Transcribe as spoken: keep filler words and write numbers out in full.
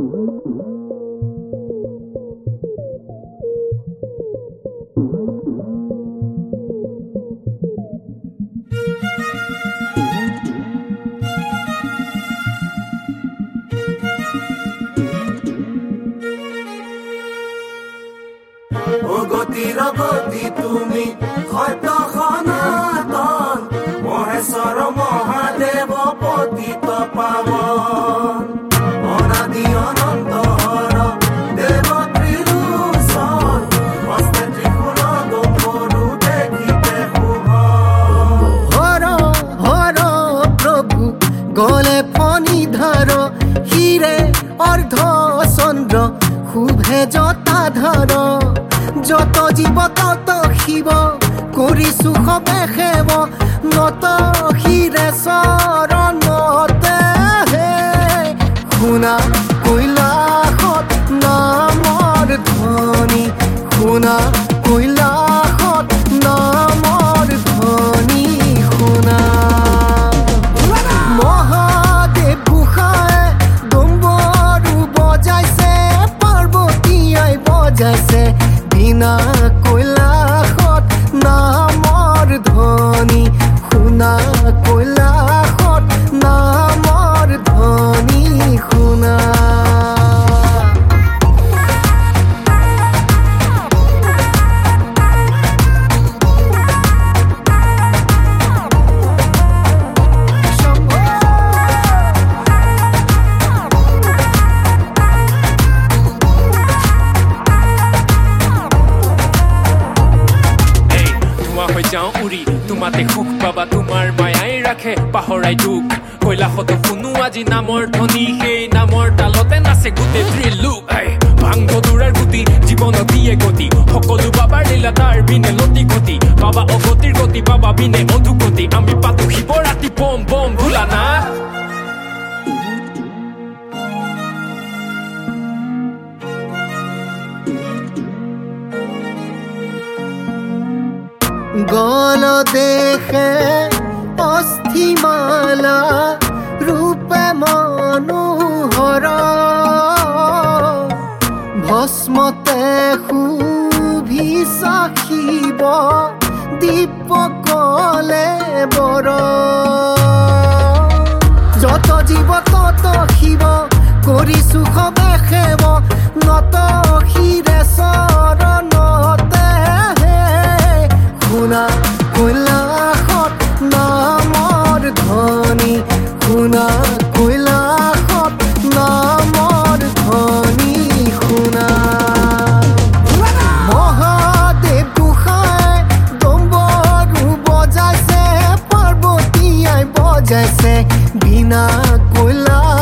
গতিৰ গতি তুমি সত্য সনাতন মহেশ্বৰ মহাদেৱ পতিত পাৱন অনাদি অনন্ত হৰ দেৱ ত্ৰিলোচন হস্তে ত্ৰিশূল গম্ভীৰ দেখিতে শুভ হৰ হৰ প্ৰভু গলে ফণীধৰ হিৰে অৰ্ধ চন্দ্ৰ শুভে জটাধৰ যত জীৱ তত শিৱ কৰি সুখবে সেৱ নত শিৰে চৰণতে হে শুনা কৈলাসত নামৰ ধ্বনি শুনা কৈলাসত নামৰ ধ্বনি শুনা মহাদেৱ গোসাঁই ডম্বৰু বজাইছে পাৰ্বতীয়াই বজাইছে বিনা কৈলাসত নামৰ ধ্বনি শুনা কৈলাসত নামৰ ধ্বনি শুনা তোমাতে সুখ পাবা তোমাৰ মায়াই ৰাখে পাহৰাই দুখ কৈলাসতো শুনো আজি নামৰ ধ্বনি সেই নামৰ তালতে নাচে গোটেই ত্ৰিলোক ভাংগ দূৰাৰ গুটি জীৱন দিয়ে গতি সকলো বাবাৰ লীলা তাৰ বিনে লতি গতি বাবা অগতিৰ গতি বাবা বিনে অধুগতি আমি পাতো শিৱ ৰাতি বম বম ভোলা না গল দেখে অস্থিমালা ৰূপে মনোহৰ ভস্মতে শুভি সাখিব দীপকলে বৰ যত জীৱ তত শিৱ কৰি সুখবে সেৱ নত শিৰে চৰণতে শুনা কৈলাসত নামৰ ধ্বনি শুনা কৈলাসত নামৰ ধ্বনি শুনা মহাদেৱ গোসাঁই ডম্বৰু বজাইছে পাৰ্বতীয়াই বজাইছে বিনা কৈলাস